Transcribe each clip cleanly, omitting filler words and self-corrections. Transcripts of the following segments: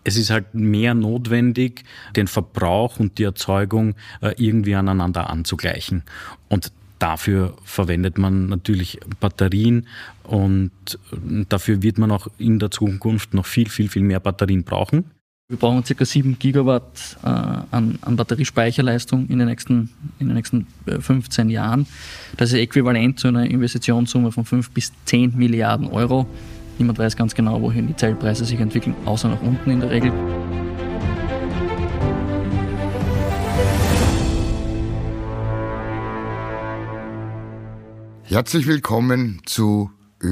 es ist halt mehr notwendig, den Verbrauch und die Erzeugung irgendwie aneinander anzugleichen. Und dafür verwendet man natürlich Batterien und dafür wird man auch in der Zukunft noch viel, viel, viel mehr Batterien brauchen. Wir brauchen ca. 7 Gigawatt an Batteriespeicherleistung in den nächsten 15 Jahren. Das ist äquivalent zu einer Investitionssumme von 5 bis 10 Milliarden Euro. Niemand weiß ganz genau, wohin die Zellpreise sich entwickeln, außer nach unten in der Regel. Herzlich willkommen zu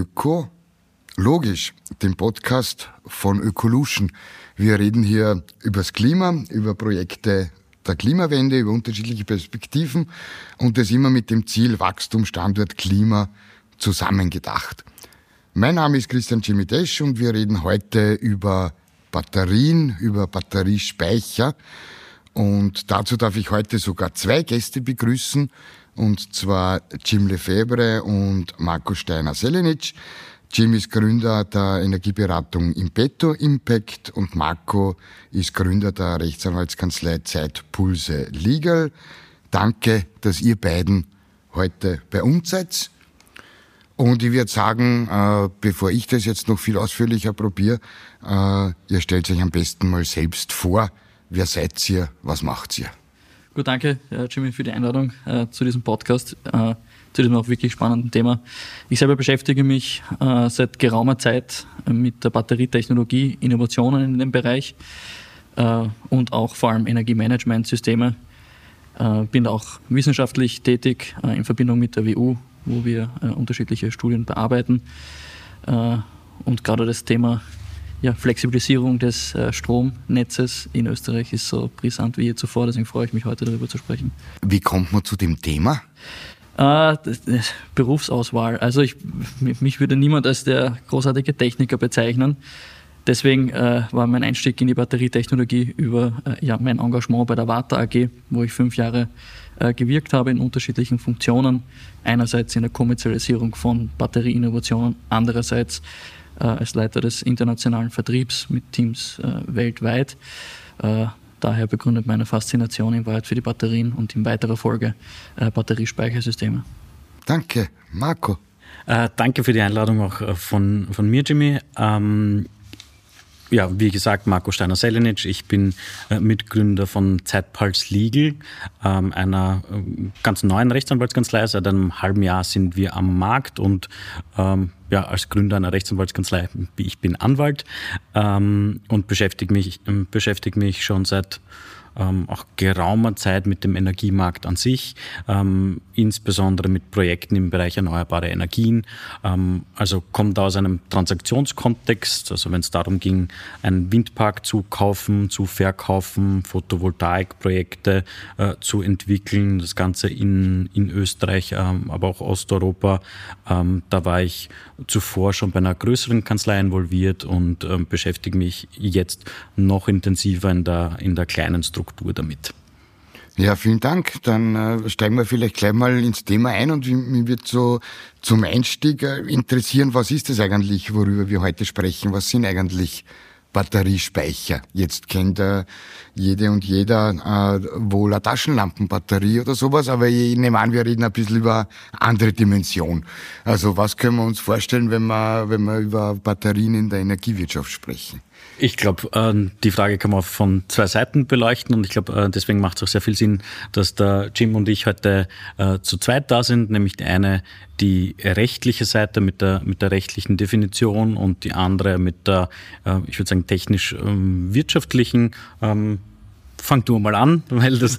Ökologisch, dem Podcast von Ökolution. Wir reden hier über das Klima, über Projekte der Klimawende, über unterschiedliche Perspektiven und das immer mit dem Ziel Wachstum, Standort, Klima zusammengedacht. Mein Name ist Christian Cimitesch und wir reden heute über Batterien, über Batteriespeicher. Und dazu darf ich heute sogar 2 Gäste begrüßen, und zwar Jim Lefebvre und Marco Steiner-Selenic. Jim ist Gründer der Energieberatung Impeto Impact und Marco ist Gründer der Rechtsanwaltskanzlei Zeitpulse Legal. Danke, dass ihr beiden heute bei uns seid. Und ich würde sagen, bevor ich das jetzt noch viel ausführlicher probiere, ihr stellt euch am besten mal selbst vor. Wer seid ihr? Was macht ihr? Gut, danke Jimmy für die Einladung zu diesem Podcast, zu diesem auch wirklich spannenden Thema. Ich selber beschäftige mich seit geraumer Zeit mit der Batterietechnologie, Innovationen in dem Bereich und auch vor allem Energiemanagementsysteme. Bin auch wissenschaftlich tätig in Verbindung mit der WU, wo wir unterschiedliche Studien bearbeiten. Und gerade das Thema Flexibilisierung des Stromnetzes in Österreich ist so brisant wie je zuvor, deswegen freue ich mich heute darüber zu sprechen. Wie kommt man zu dem Thema? Berufsauswahl. Also mich würde niemand als der großartige Techniker bezeichnen. Deswegen war mein Einstieg in die Batterietechnologie über mein Engagement bei der Varta AG, wo ich 5 Jahre gewirkt habe in unterschiedlichen Funktionen. Einerseits in der Kommerzialisierung von Batterieinnovationen, andererseits als Leiter des internationalen Vertriebs mit Teams weltweit. Daher begründet meine Faszination in Wahrheit für die Batterien und in weiterer Folge Batteriespeichersysteme. Danke, Marco. Danke für die Einladung auch von mir, Jimmy. Wie gesagt, Marco Steiner-Selenic. Ich bin Mitgründer von Zeitpulse Legal, einer ganz neuen Rechtsanwaltskanzlei. Seit einem halben Jahr sind wir am Markt und als Gründer einer Rechtsanwaltskanzlei, ich bin Anwalt und beschäftige mich schon seit auch geraumer Zeit mit dem Energiemarkt an sich, insbesondere mit Projekten im Bereich erneuerbare Energien. Also kommt aus einem Transaktionskontext, also wenn es darum ging, einen Windpark zu kaufen, zu verkaufen, Photovoltaikprojekte zu entwickeln, das Ganze in Österreich, aber auch Osteuropa. Da war ich zuvor schon bei einer größeren Kanzlei involviert und beschäftige mich jetzt noch intensiver in der kleinen Struktur damit. Ja, vielen Dank. Dann steigen wir vielleicht gleich mal ins Thema ein und mich wird so zum Einstieg interessieren, was ist das eigentlich, worüber wir heute sprechen? Was sind eigentlich Batteriespeicher? Jetzt kennt jede und jeder wohl eine Taschenlampenbatterie oder sowas, aber ich nehme an, wir reden ein bisschen über andere Dimension. Also was können wir uns vorstellen, wenn wir über Batterien in der Energiewirtschaft sprechen? Ich glaube, die Frage kann man von 2 Seiten beleuchten und ich glaube, deswegen macht es auch sehr viel Sinn, dass der Jim und ich heute zu zweit da sind, nämlich die eine die rechtliche Seite mit der rechtlichen Definition und die andere mit der, ich würde sagen, technisch-wirtschaftlichen. Fang du mal an, weil das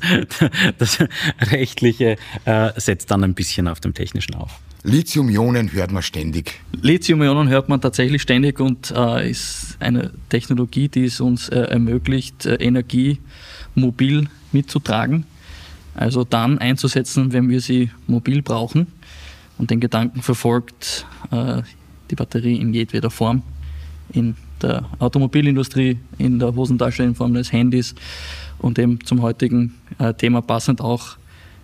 Rechtliche setzt dann ein bisschen auf dem Technischen auf. Lithium-Ionen hört man ständig. Lithium-Ionen hört man tatsächlich ständig und ist eine Technologie, die es uns ermöglicht, Energie mobil mitzutragen. Also dann einzusetzen, wenn wir sie mobil brauchen. Und den Gedanken verfolgt die Batterie in jedweder Form. In der Automobilindustrie, in der Hosentasche in Form des Handys und eben zum heutigen Thema passend auch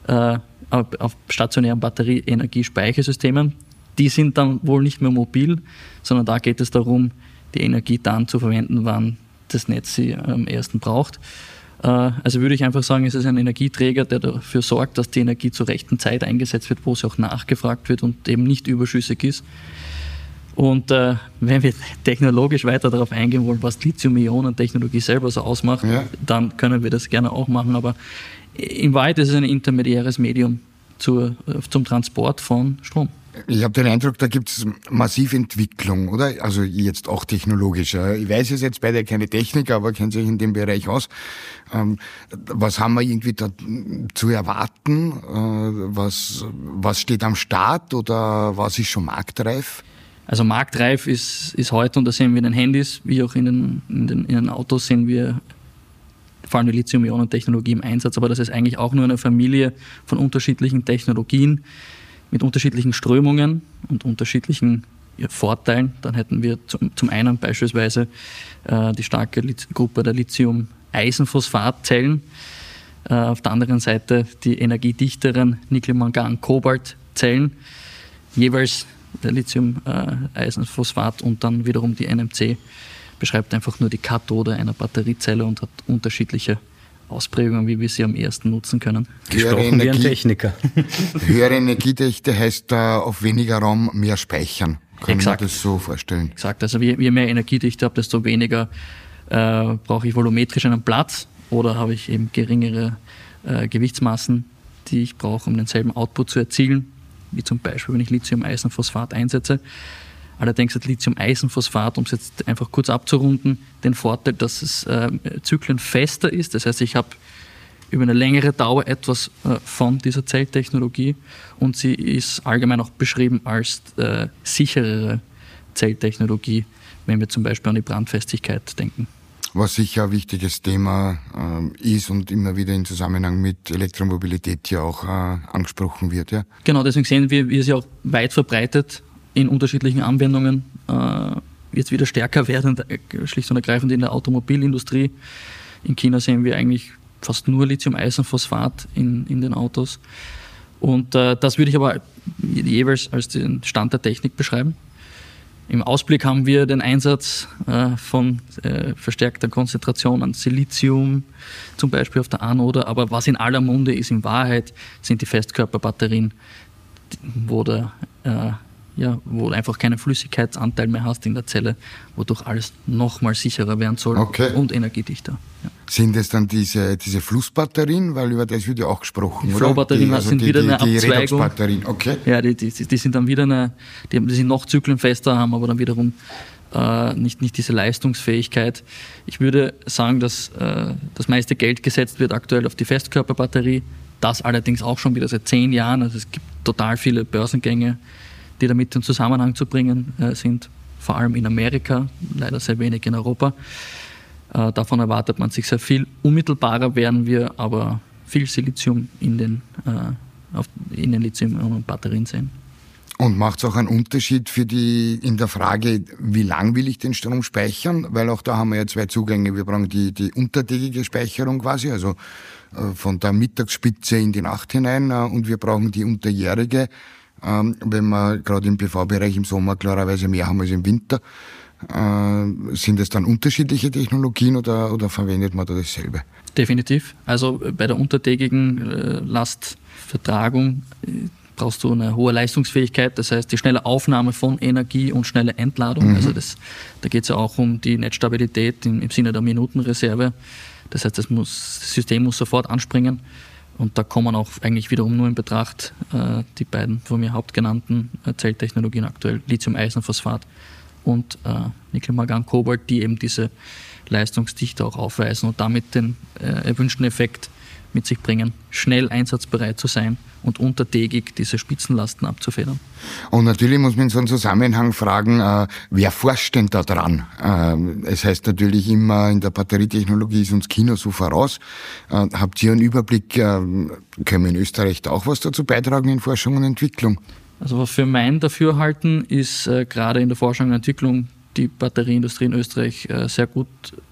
auf stationären Batterie-Energiespeichersystemen. Die sind dann wohl nicht mehr mobil, sondern da geht es darum, die Energie dann zu verwenden, wann das Netz sie am ersten braucht. Also würde ich einfach sagen, es ist ein Energieträger, der dafür sorgt, dass die Energie zur rechten Zeit eingesetzt wird, wo sie auch nachgefragt wird und eben nicht überschüssig ist. Und wenn wir technologisch weiter darauf eingehen wollen, was Lithium-Ionen-Technologie selber so ausmacht, dann können wir das gerne auch machen. Aber in Wahrheit ist es ein intermediäres Medium zum Transport von Strom. Ich habe den Eindruck, da gibt es massive Entwicklung, oder? Also jetzt auch technologisch. Ich weiß es jetzt beide keine Techniker, aber kennt sich in dem Bereich aus. Was haben wir irgendwie da zu erwarten? Was steht am Start oder was ist schon marktreif? Also marktreif ist heute, und das sehen wir in den Handys, wie auch in den Autos sehen wir vor allem die Lithium-Ionen-Technologie im Einsatz, aber das ist eigentlich auch nur eine Familie von unterschiedlichen Technologien mit unterschiedlichen Strömungen und unterschiedlichen Vorteilen. Dann hätten wir zum einen beispielsweise die starke Gruppe der Lithium-Eisenphosphat-Zellen, auf der anderen Seite die energiedichteren Nickel-Mangan-Kobalt-Zellen, jeweils der Lithium-Eisenphosphat und dann wiederum die NMC beschreibt einfach nur die Kathode einer Batteriezelle und hat unterschiedliche Ausprägungen, wie wir sie am ersten nutzen können. Gesprochen wie ein Techniker. Höhere Energiedichte heißt auf weniger Raum mehr speichern. Können wir das so vorstellen? Exakt. Also je mehr Energiedichte habe, desto weniger brauche ich volumetrisch einen Platz oder habe ich eben geringere Gewichtsmassen, die ich brauche, um denselben Output zu erzielen, wie zum Beispiel, wenn ich Lithium-Eisenphosphat einsetze. Allerdings hat Lithium-Eisenphosphat, um es jetzt einfach kurz abzurunden, den Vorteil, dass es zyklenfester ist. Das heißt, ich habe über eine längere Dauer etwas von dieser Zelltechnologie und sie ist allgemein auch beschrieben als sicherere Zelltechnologie, wenn wir zum Beispiel an die Brandfestigkeit denken. Was sicher ein wichtiges Thema ist und immer wieder in Zusammenhang mit Elektromobilität ja auch angesprochen wird. Ja? Genau, deswegen sehen wir, wie es ja auch weit verbreitet in unterschiedlichen Anwendungen jetzt wieder stärker werden, schlicht und ergreifend in der Automobilindustrie. In China sehen wir eigentlich fast nur Lithium-Eisenphosphat in den Autos. Und das würde ich aber jeweils als den Stand der Technik beschreiben. Im Ausblick haben wir den Einsatz von verstärkter Konzentration an Silizium, zum Beispiel auf der Anode. Aber was in aller Munde ist in Wahrheit, sind die Festkörperbatterien, wo du einfach keinen Flüssigkeitsanteil mehr hast in der Zelle, wodurch alles nochmal sicherer werden soll und energiedichter. Ja. Sind es dann diese Flussbatterien? Weil über das wird ja auch gesprochen, oder? Flow-Batterien sind wieder eine Abzweigung. Okay. Ja, die sind dann wieder die sind noch zyklenfester, haben aber dann wiederum nicht diese Leistungsfähigkeit. Ich würde sagen, dass das meiste Geld gesetzt wird aktuell auf die Festkörperbatterie. Das allerdings auch schon wieder seit 10 Jahren. Also es gibt total viele Börsengänge, die damit in Zusammenhang zu bringen sind, vor allem in Amerika, leider sehr wenig in Europa. Davon erwartet man sich sehr viel. Unmittelbarer werden wir aber viel Silizium in den Lithium-Ionen-Batterien sehen. Und macht es auch einen Unterschied in der Frage, wie lang will ich den Strom speichern? Weil auch da haben wir ja 2 Zugänge. Wir brauchen die untertägige Speicherung quasi, also von der Mittagsspitze in die Nacht hinein, und wir brauchen die unterjährige, wenn wir gerade im PV-Bereich im Sommer klarerweise mehr haben als im Winter. Sind es dann unterschiedliche Technologien oder verwendet man da dasselbe? Definitiv. Also bei der untertägigen Lastvertragung brauchst du eine hohe Leistungsfähigkeit, das heißt die schnelle Aufnahme von Energie und schnelle Entladung. Also da geht es ja auch um die Netzstabilität im Sinne der Minutenreserve. Das heißt, das System muss sofort anspringen. Und da kommen auch eigentlich wiederum nur in Betracht die beiden von mir hauptgenannten Zelltechnologien aktuell, Lithium-Eisenphosphat und Nickel-Mangan-Kobalt, die eben diese Leistungsdichte auch aufweisen und damit den erwünschten Effekt mit sich bringen, schnell einsatzbereit zu sein und untertägig diese Spitzenlasten abzufedern. Und natürlich muss man in so einem Zusammenhang fragen, wer forscht denn da dran? Es heißt natürlich immer, in der Batterietechnologie ist uns China so voraus. Habt ihr einen Überblick, können wir in Österreich da auch was dazu beitragen in Forschung und Entwicklung? Also für mein Dafürhalten ist gerade in der Forschung und Entwicklung die Batterieindustrie in Österreich sehr gut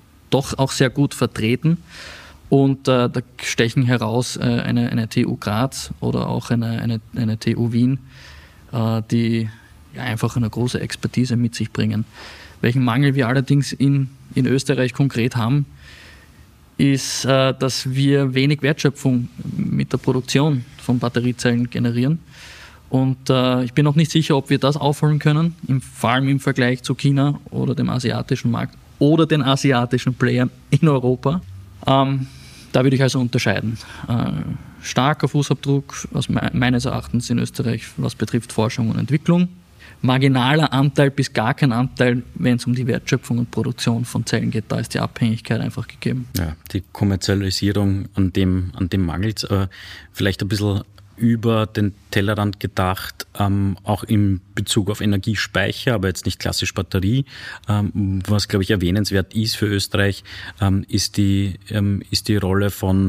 vertreten. Und da stechen heraus eine TU Graz oder auch eine TU Wien, die ja einfach eine große Expertise mit sich bringen. Welchen Mangel wir allerdings in Österreich konkret haben, ist, dass wir wenig Wertschöpfung mit der Produktion von Batteriezellen generieren. Und ich bin noch nicht sicher, ob wir das aufholen können, vor allem im Vergleich zu China oder dem asiatischen Markt oder den asiatischen Playern in Europa. Da würde ich also unterscheiden. Starker Fußabdruck meines Erachtens in Österreich, was betrifft Forschung und Entwicklung. Marginaler Anteil bis gar kein Anteil, wenn es um die Wertschöpfung und Produktion von Zellen geht. Da ist die Abhängigkeit einfach gegeben. Ja, die Kommerzialisierung, an dem mangelt es. Vielleicht ein bisschen über den Tellerrand gedacht, auch in Bezug auf Energiespeicher, aber jetzt nicht klassisch Batterie. Was, glaube ich, erwähnenswert ist für Österreich, ist die Rolle von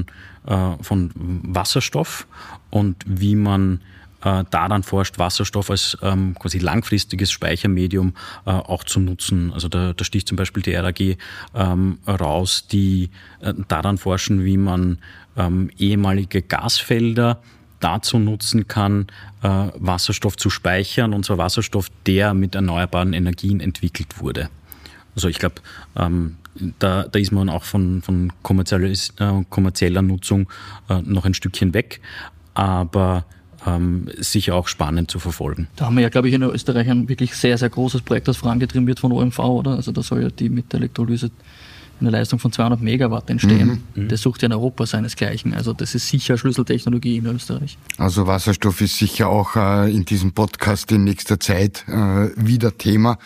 Wasserstoff und wie man daran forscht, Wasserstoff als quasi langfristiges Speichermedium auch zu nutzen. Also da sticht zum Beispiel die RAG raus, die daran forschen, wie man ehemalige Gasfelder dazu nutzen kann, Wasserstoff zu speichern, und zwar Wasserstoff, der mit erneuerbaren Energien entwickelt wurde. Also ich glaube, da ist man auch von kommerzieller Nutzung noch ein Stückchen weg, aber sicher auch spannend zu verfolgen. Da haben wir ja, glaube ich, in Österreich ein wirklich sehr, sehr großes Projekt, das vorangetrieben wird von OMV, oder? Also da soll ja die mit der Elektrolyse eine Leistung von 200 Megawatt entstehen. Das sucht ja in Europa seinesgleichen. Also das ist sicher Schlüsseltechnologie in Österreich. Also Wasserstoff ist sicher auch in diesem Podcast in nächster Zeit wieder Thema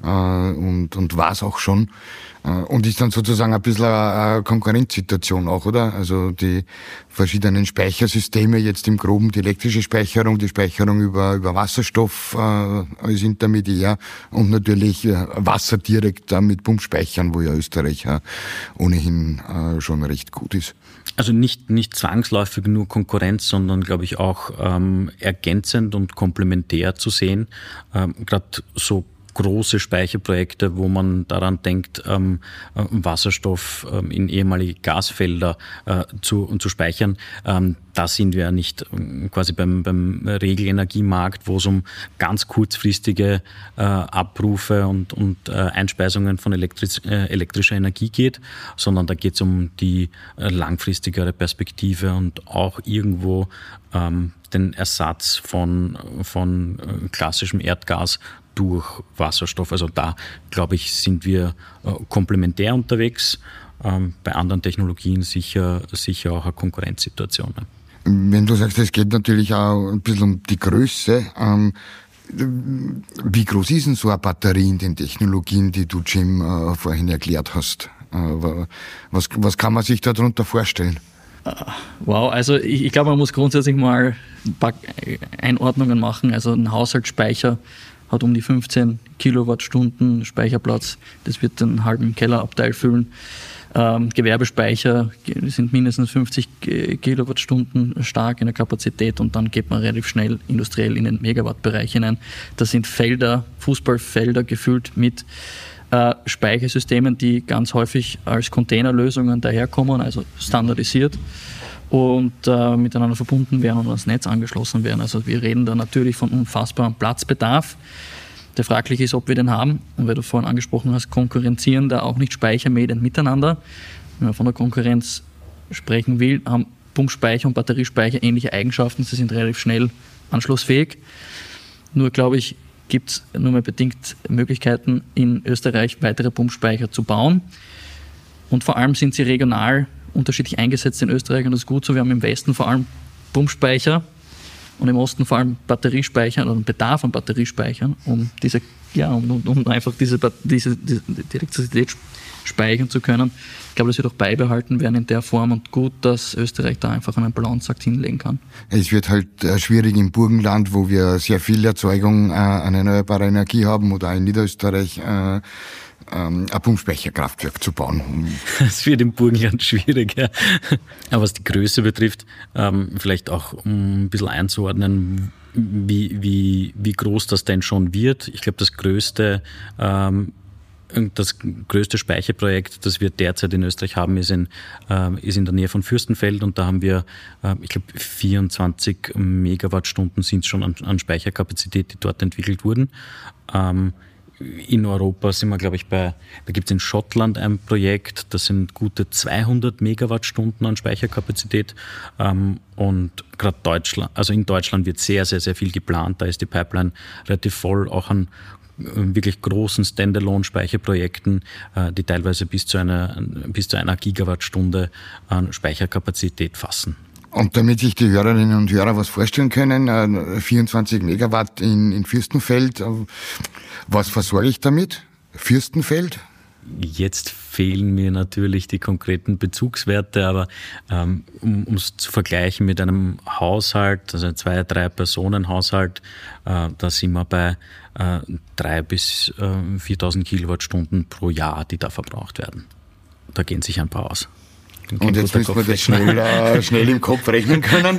und war es auch schon. Und ist dann sozusagen ein bisschen eine Konkurrenzsituation auch, oder? Also die verschiedenen Speichersysteme, jetzt im Groben die elektrische Speicherung, die Speicherung über Wasserstoff als Intermediär und natürlich Wasser direkt mit Pumpspeichern, wo ja Österreich ohnehin schon recht gut ist. Also nicht zwangsläufig nur Konkurrenz, sondern, glaube ich, auch ergänzend und komplementär zu sehen. Gerade so große Speicherprojekte, wo man daran denkt, Wasserstoff in ehemalige Gasfelder zu speichern. Da sind wir ja nicht quasi beim Regelenergiemarkt, wo es um ganz kurzfristige Abrufe und Einspeisungen von elektrischer Energie geht, sondern da geht es um die langfristigere Perspektive und auch irgendwo den Ersatz von klassischem Erdgas durch Wasserstoff. Also da, glaube ich, sind wir komplementär unterwegs. Bei anderen Technologien sicher auch eine Konkurrenzsituation. Wenn du sagst, es geht natürlich auch ein bisschen um die Größe. Wie groß ist denn so eine Batterie in den Technologien, die du, Jim, vorhin erklärt hast? Was kann man sich darunter vorstellen? Wow, also ich glaube, man muss grundsätzlich mal ein paar Einordnungen machen. Also ein Haushaltsspeicher hat um die 15 Kilowattstunden Speicherplatz. Das wird einen halben Kellerabteil füllen. Gewerbespeicher sind mindestens 50 Kilowattstunden stark in der Kapazität und dann geht man relativ schnell industriell in den Megawattbereich hinein. Das sind Felder, Fußballfelder gefüllt mit Speichersystemen, die ganz häufig als Containerlösungen daherkommen, also standardisiert und miteinander verbunden werden und ans Netz angeschlossen werden. Also wir reden da natürlich von unfassbarem Platzbedarf. Der fraglich ist, ob wir den haben. Und weil du vorhin angesprochen hast, konkurrenzieren da auch nicht Speichermedien miteinander. Wenn man von der Konkurrenz sprechen will, haben Pumpspeicher und Batteriespeicher ähnliche Eigenschaften. Sie sind relativ schnell anschlussfähig. Nur, glaube ich, gibt es nur mehr bedingt Möglichkeiten, in Österreich weitere Pumpspeicher zu bauen. Und vor allem sind sie regional unterschiedlich eingesetzt in Österreich und das ist gut so. Wir haben im Westen vor allem Pumpspeicher und im Osten vor allem Batteriespeicher oder einen Bedarf an Batteriespeichern, um einfach diese Elektrizität speichern zu können. Ich glaube, das wird auch beibehalten werden in der Form und gut, dass Österreich da einfach einen Balanceakt hinlegen kann. Es wird halt schwierig im Burgenland, wo wir sehr viel Erzeugung an erneuerbarer Energie haben oder auch in Niederösterreich ein Pumpspeicherkraftwerk zu bauen. Es wird im Burgenland schwieriger. Aber was die Größe betrifft, vielleicht auch um ein bisschen einzuordnen, wie groß das denn schon wird. Ich glaube, das größte Speicherprojekt, das wir derzeit in Österreich haben, ist in der Nähe von Fürstenfeld und da haben wir, ich glaube, 24 Megawattstunden sind es schon an Speicherkapazität, die dort entwickelt wurden. in Europa sind wir, glaube ich, da gibt es in Schottland ein Projekt, das sind gute 200 Megawattstunden an Speicherkapazität. Und gerade in Deutschland wird sehr, sehr, sehr viel geplant. Da ist die Pipeline relativ voll, auch an wirklich großen Standalone-Speicherprojekten, die teilweise bis zu einer Gigawattstunde an Speicherkapazität fassen. Und damit sich die Hörerinnen und Hörer was vorstellen können, 24 Megawatt in Fürstenfeld, was versorge ich damit? Fürstenfeld? Jetzt fehlen mir natürlich die konkreten Bezugswerte, aber um es zu vergleichen mit einem Haushalt, also 2-3 Personen Haushalt, da sind wir bei 3.000 bis 4.000 Kilowattstunden pro Jahr, die da verbraucht werden. Da gehen sich ein paar aus. Und jetzt müssen wir das schnell im Kopf rechnen können.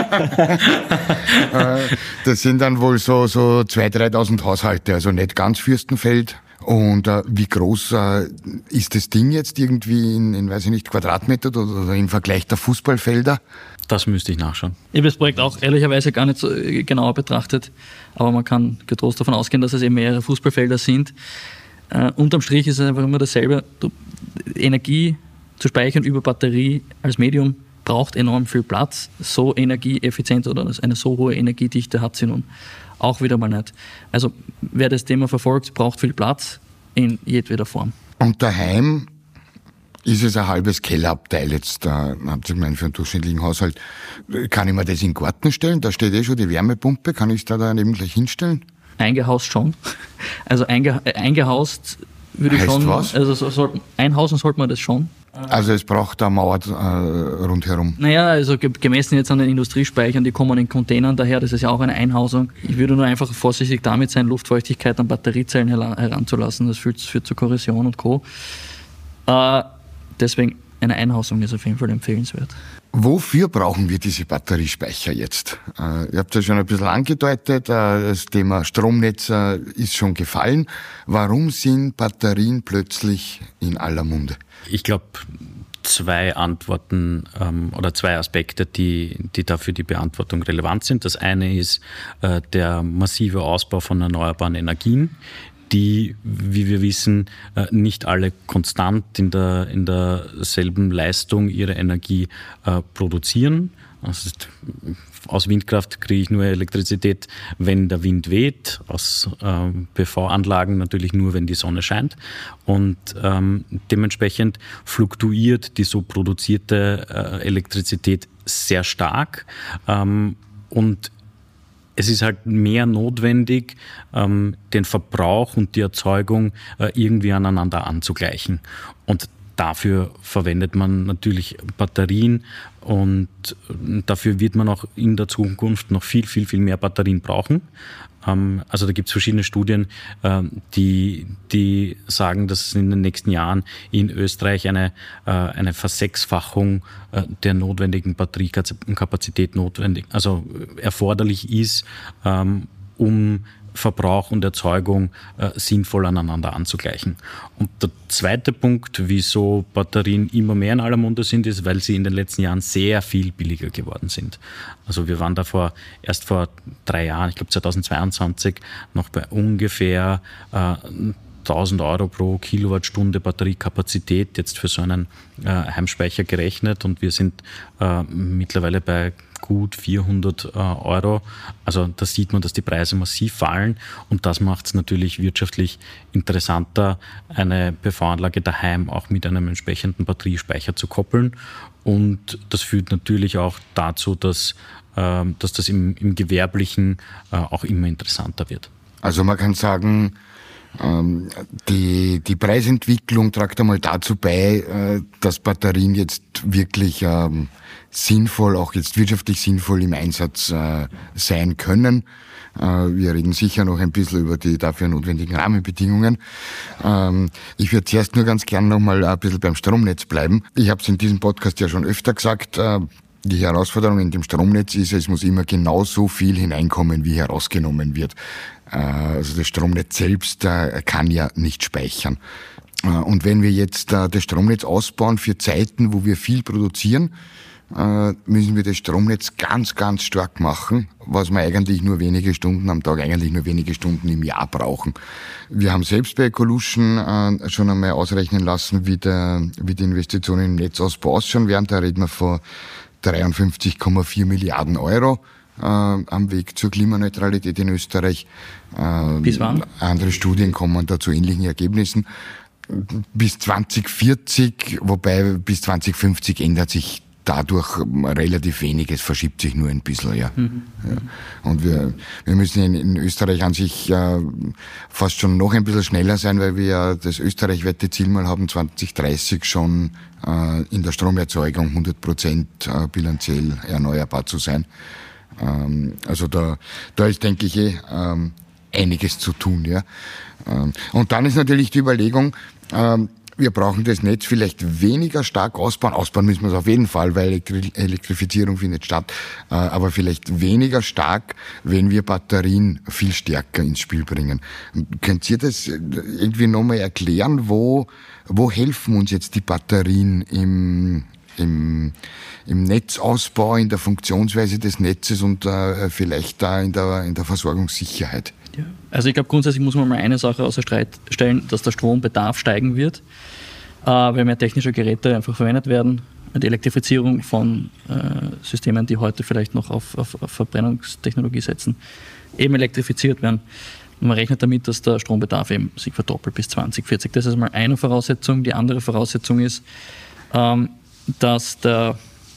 Das sind dann wohl so 2.000, 3.000 Haushalte, also nicht ganz Fürstenfeld. Und wie groß ist das Ding jetzt irgendwie in weiß ich nicht, Quadratmeter oder im Vergleich der Fußballfelder? Das müsste ich nachschauen. Ich habe das Projekt auch ehrlicherweise gar nicht so genauer betrachtet, aber man kann getrost davon ausgehen, dass es eben mehrere Fußballfelder sind. Unterm Strich ist es einfach immer dasselbe. Energie zu speichern über Batterie als Medium braucht enorm viel Platz. So energieeffizient oder eine so hohe Energiedichte hat sie nun auch wieder mal nicht. Also wer das Thema verfolgt, braucht viel Platz in jedweder Form. Und daheim ist es ein halbes Kellerabteil jetzt, habt ihr gemeint, für einen durchschnittlichen Haushalt. Kann ich mir das in den Garten stellen? Da steht schon die Wärmepumpe. Kann ich es da daneben gleich hinstellen? Eingehaust schon. Also eingehaust würde ich schon. Was? Also einhausen sollte man das schon. Also es braucht eine Mauer rundherum. Naja, also gemessen jetzt an den Industriespeichern, die kommen in Containern daher, das ist ja auch eine Einhausung. Ich würde nur einfach vorsichtig damit sein, Luftfeuchtigkeit an Batteriezellen heranzulassen. Das führt zu Korrosion und Co. Deswegen eine Einhausung ist auf jeden Fall empfehlenswert. Wofür brauchen wir diese Batteriespeicher jetzt? Ihr habt ja schon ein bisschen angedeutet, das Thema Stromnetz ist schon gefallen. Warum sind Batterien plötzlich in aller Munde? Ich glaube, 2 Antworten oder 2 Aspekte, die dafür die Beantwortung relevant sind. Das eine ist der massive Ausbau von erneuerbaren Energien, die, wie wir wissen, nicht alle konstant in derselben Leistung ihre Energie produzieren. Also aus Windkraft kriege ich nur Elektrizität, wenn der Wind weht, aus PV-Anlagen natürlich nur, wenn die Sonne scheint. Und dementsprechend fluktuiert die so produzierte Elektrizität sehr stark. Und es ist halt mehr notwendig, den Verbrauch und die Erzeugung irgendwie aneinander anzugleichen. Und dafür verwendet man natürlich Batterien und dafür wird man auch in der Zukunft noch viel, viel, viel mehr Batterien brauchen. Also da gibt es verschiedene Studien, die sagen, dass es in den nächsten Jahren in Österreich eine Versechsfachung der notwendigen Batteriekapazität erforderlich ist, um Verbrauch und Erzeugung sinnvoll aneinander anzugleichen. Und der zweite Punkt, wieso Batterien immer mehr in aller Munde sind, ist, weil sie in den letzten Jahren sehr viel billiger geworden sind. Also wir waren da erst vor 3 Jahren, ich glaube 2022, noch bei ungefähr 1.000 Euro pro Kilowattstunde Batteriekapazität jetzt für so einen Heimspeicher gerechnet, und wir sind mittlerweile bei gut 400 Euro. Also da sieht man, dass die Preise massiv fallen, und das macht es natürlich wirtschaftlich interessanter, eine PV-Anlage daheim auch mit einem entsprechenden Batteriespeicher zu koppeln. Und das führt natürlich auch dazu, dass das im Gewerblichen auch immer interessanter wird. Also man kann sagen, die Preisentwicklung tragt einmal dazu bei, dass Batterien jetzt wirklich sinnvoll, auch jetzt wirtschaftlich sinnvoll im Einsatz sein können. Wir reden sicher noch ein bisschen über die dafür notwendigen Rahmenbedingungen. Ich würde zuerst nur ganz gern noch mal ein bisschen beim Stromnetz bleiben. Ich habe es in diesem Podcast ja schon öfter gesagt, die Herausforderung in dem Stromnetz ist, es muss immer genau so viel hineinkommen, wie herausgenommen wird. Also das Stromnetz selbst kann ja nicht speichern. Und wenn wir jetzt das Stromnetz ausbauen für Zeiten, wo wir viel produzieren, müssen wir das Stromnetz ganz, ganz stark machen, was wir eigentlich nur wenige Stunden am Tag, eigentlich nur wenige Stunden im Jahr brauchen. Wir haben selbst bei Ecolution schon einmal ausrechnen lassen, wie die Investitionen im Netzausbau ausschauen werden. Da reden wir von 53,4 Milliarden Euro am Weg zur Klimaneutralität in Österreich. Bis wann? Andere Studien kommen da zu ähnlichen Ergebnissen. Bis 2040, wobei bis 2050 ändert sich dadurch relativ wenig, es verschiebt sich nur ein bisschen, ja. Ja. Und wir müssen in Österreich an sich fast schon noch ein bisschen schneller sein, weil wir ja das österreichweite Ziel mal haben, 2030 schon in der Stromerzeugung 100% bilanziell erneuerbar zu sein. Also da ist, denke ich, einiges zu tun, ja. Und dann ist natürlich die Überlegung, wir brauchen das Netz vielleicht weniger stark ausbauen. Ausbauen müssen wir es auf jeden Fall, weil Elektrifizierung findet statt. Aber vielleicht weniger stark, wenn wir Batterien viel stärker ins Spiel bringen. Könnt ihr das irgendwie nochmal erklären? Wo helfen uns jetzt die Batterien im Netzausbau, in der Funktionsweise des Netzes und vielleicht da in der Versorgungssicherheit? Ja. Also ich glaube, grundsätzlich muss man mal eine Sache außer Streit stellen, dass der Strombedarf steigen wird, weil mehr technische Geräte einfach verwendet werden. Die Elektrifizierung von Systemen, die heute vielleicht noch auf Verbrennungstechnologie setzen, eben elektrifiziert werden. Und man rechnet damit, dass der Strombedarf eben sich verdoppelt bis 2040. Das ist mal eine Voraussetzung. Die andere Voraussetzung ist, dass der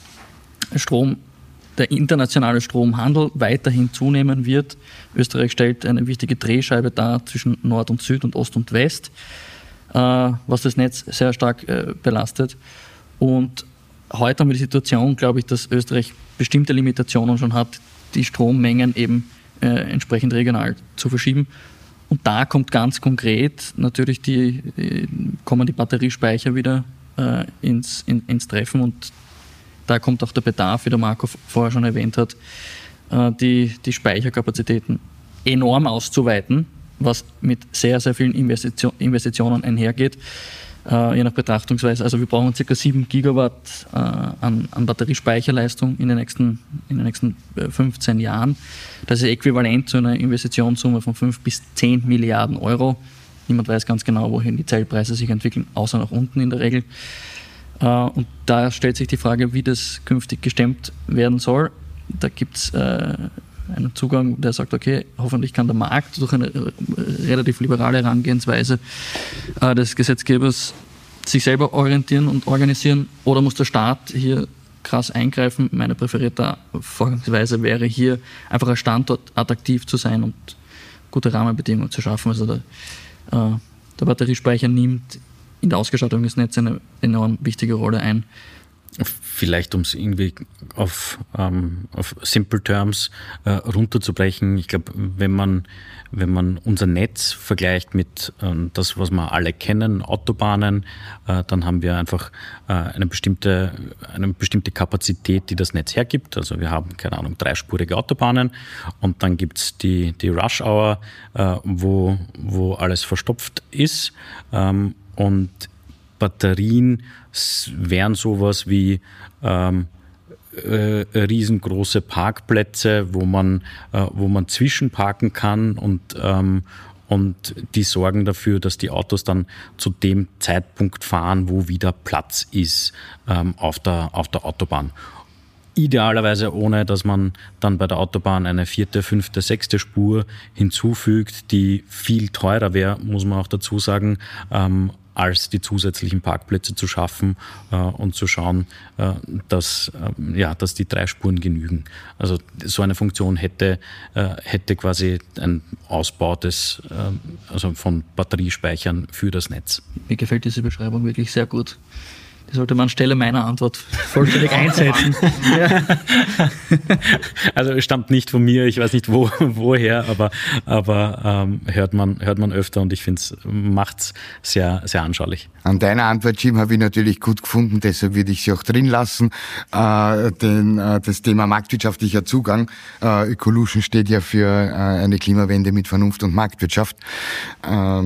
internationale Stromhandel weiterhin zunehmen wird. Österreich stellt eine wichtige Drehscheibe dar zwischen Nord und Süd und Ost und West, was das Netz sehr stark belastet. Und heute haben wir die Situation, glaube ich, dass Österreich bestimmte Limitationen schon hat, die Strommengen eben entsprechend regional zu verschieben. Und da kommt ganz konkret natürlich kommen die Batteriespeicher wieder ins Treffen, und da kommt auch der Bedarf, wie der Marco vorher schon erwähnt hat, die Speicherkapazitäten enorm auszuweiten, was mit sehr, sehr vielen Investitionen einhergeht, je nach Betrachtungsweise. Also wir brauchen ca. 7 Gigawatt an Batteriespeicherleistung in den nächsten 15 Jahren. Das ist äquivalent zu einer Investitionssumme von 5 bis 10 Milliarden Euro. Niemand weiß ganz genau, wohin die Zellpreise sich entwickeln, außer nach unten in der Regel. Und da stellt sich die Frage, wie das künftig gestemmt werden soll. Da gibt es einen Zugang, der sagt, okay, hoffentlich kann der Markt durch eine relativ liberale Herangehensweise des Gesetzgebers sich selber orientieren und organisieren, oder muss der Staat hier krass eingreifen? Meine präferierte Vorgangsweise wäre hier einfach als Standort attraktiv zu sein und gute Rahmenbedingungen zu schaffen. Also der Batteriespeicher nimmt in der Ausgestaltung des Netzes eine enorm wichtige Rolle ein. Vielleicht, um es irgendwie auf simple terms runterzubrechen, ich glaube, wenn man unser Netz vergleicht mit das, was wir alle kennen, Autobahnen, dann haben wir einfach eine bestimmte Kapazität, die das Netz hergibt. Also wir haben, keine Ahnung, 3-spurige Autobahnen, und dann gibt es die Rush Hour, wo alles verstopft ist, und Batterien wären sowas wie riesengroße Parkplätze, wo man zwischenparken kann, und die sorgen dafür, dass die Autos dann zu dem Zeitpunkt fahren, wo wieder Platz ist auf der Autobahn. Idealerweise ohne, dass man dann bei der Autobahn eine 4., 5., 6. Spur hinzufügt, die viel teurer wäre, muss man auch dazu sagen, als die zusätzlichen Parkplätze zu schaffen und zu schauen, dass die 3 Spuren genügen. Also so eine Funktion hätte quasi ein Ausbau von Batteriespeichern für das Netz. Mir gefällt diese Beschreibung wirklich sehr gut. Die sollte man anstelle meiner Antwort vollständig einsetzen. Ja. Also es stammt nicht von mir, ich weiß nicht woher, aber hört man öfter, und ich finde es macht es sehr, sehr anschaulich. An deiner Antwort, Jim, habe ich natürlich gut gefunden, deshalb würde ich sie auch drin lassen. Das Thema marktwirtschaftlicher Zugang. Ecolution steht ja für eine Klimawende mit Vernunft und Marktwirtschaft.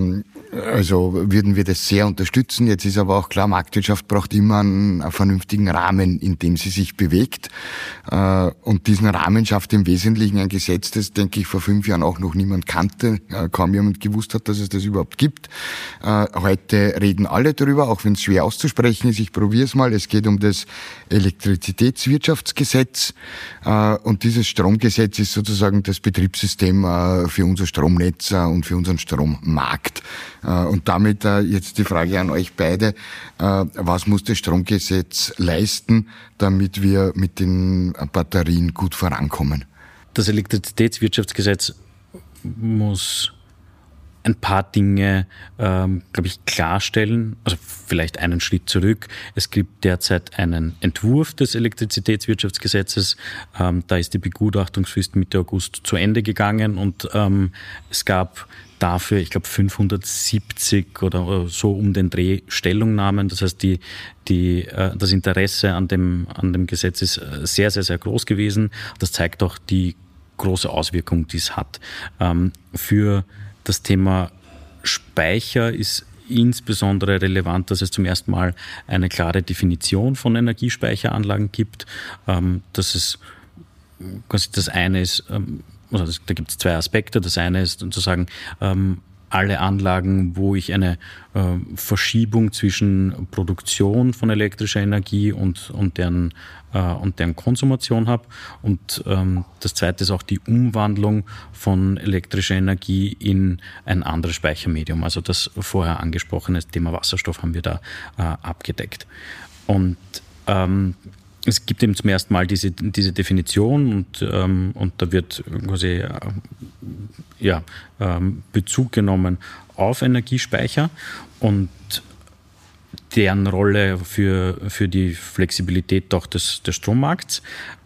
Also würden wir das sehr unterstützen. Jetzt ist aber auch klar, Marktwirtschaft braucht immer einen vernünftigen Rahmen, in dem sie sich bewegt. Und diesen Rahmen schafft im Wesentlichen ein Gesetz, das, denke ich, vor 5 Jahren auch noch niemand kannte, kaum jemand gewusst hat, dass es das überhaupt gibt. Heute reden alle darüber, auch wenn es schwer auszusprechen ist. Ich probiere es mal. Es geht um das Elektrizitätswirtschaftsgesetz. Und dieses Stromgesetz ist sozusagen das Betriebssystem für unser Stromnetz und für unseren Strommarkt. Und damit jetzt die Frage an euch beide, was muss das Stromgesetz leisten, damit wir mit den Batterien gut vorankommen? Das Elektrizitätswirtschaftsgesetz muss ein paar Dinge, glaube ich, klarstellen, also vielleicht einen Schritt zurück. Es gibt derzeit einen Entwurf des Elektrizitätswirtschaftsgesetzes. Da ist die Begutachtungsfrist Mitte August zu Ende gegangen und es gab dafür, ich glaube, 570 oder so um den Dreh Stellungnahmen. Das heißt, das Interesse an dem Gesetz ist sehr, sehr, sehr groß gewesen. Das zeigt auch die große Auswirkung, die es hat. Für das Thema Speicher ist insbesondere relevant, dass es zum ersten Mal eine klare Definition von Energiespeicheranlagen gibt. Das eine ist, da gibt es 2 Aspekte. Das eine ist sozusagen alle Anlagen, wo ich eine Verschiebung zwischen Produktion von elektrischer Energie und deren Konsumation habe. Und das zweite ist auch die Umwandlung von elektrischer Energie in ein anderes Speichermedium. Also das vorher angesprochene Thema Wasserstoff haben wir da abgedeckt. Und es gibt eben zum ersten Mal diese Definition und da wird quasi Bezug genommen auf Energiespeicher und deren Rolle für die Flexibilität auch des Strommarkts.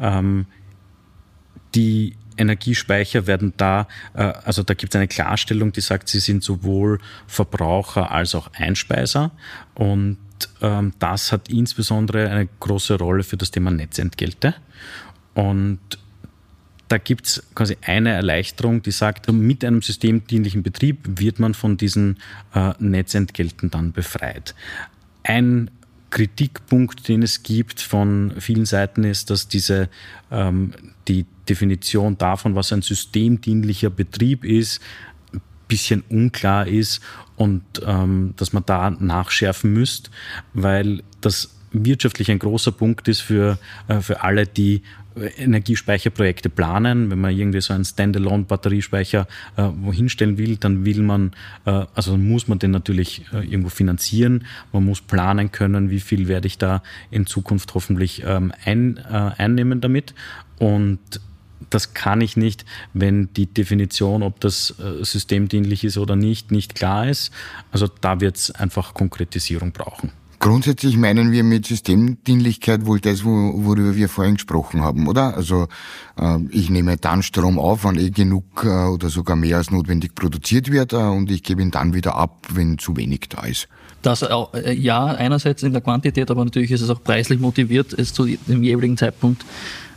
Die Energiespeicher werden also da gibt es eine Klarstellung, die sagt, sie sind sowohl Verbraucher als auch Einspeiser und das hat insbesondere eine große Rolle für das Thema Netzentgelte. Und da gibt es quasi eine Erleichterung, die sagt, mit einem systemdienlichen Betrieb wird man von diesen Netzentgelten dann befreit. Ein Kritikpunkt, den es gibt von vielen Seiten, ist, dass die Definition davon, was ein systemdienlicher Betrieb ist, ein bisschen unklar ist und dass man da nachschärfen müsste, weil das wirtschaftlich ein großer Punkt ist für alle, die Energiespeicherprojekte planen. Wenn man irgendwie so einen Standalone-Batteriespeicher wohin stellen will, dann muss man den natürlich irgendwo finanzieren. Man muss planen können, wie viel werde ich da in Zukunft hoffentlich einnehmen damit. Und das kann ich nicht, wenn die Definition, ob das systemdienlich ist oder nicht klar ist. Also da wird es einfach Konkretisierung brauchen. Grundsätzlich meinen wir mit Systemdienlichkeit wohl das, worüber wir vorhin gesprochen haben, oder? Also ich nehme dann Strom auf, wenn genug oder sogar mehr als notwendig produziert wird und ich gebe ihn dann wieder ab, wenn zu wenig da ist. Das ja, einerseits in der Quantität, aber natürlich ist es auch preislich motiviert, es zu dem jeweiligen Zeitpunkt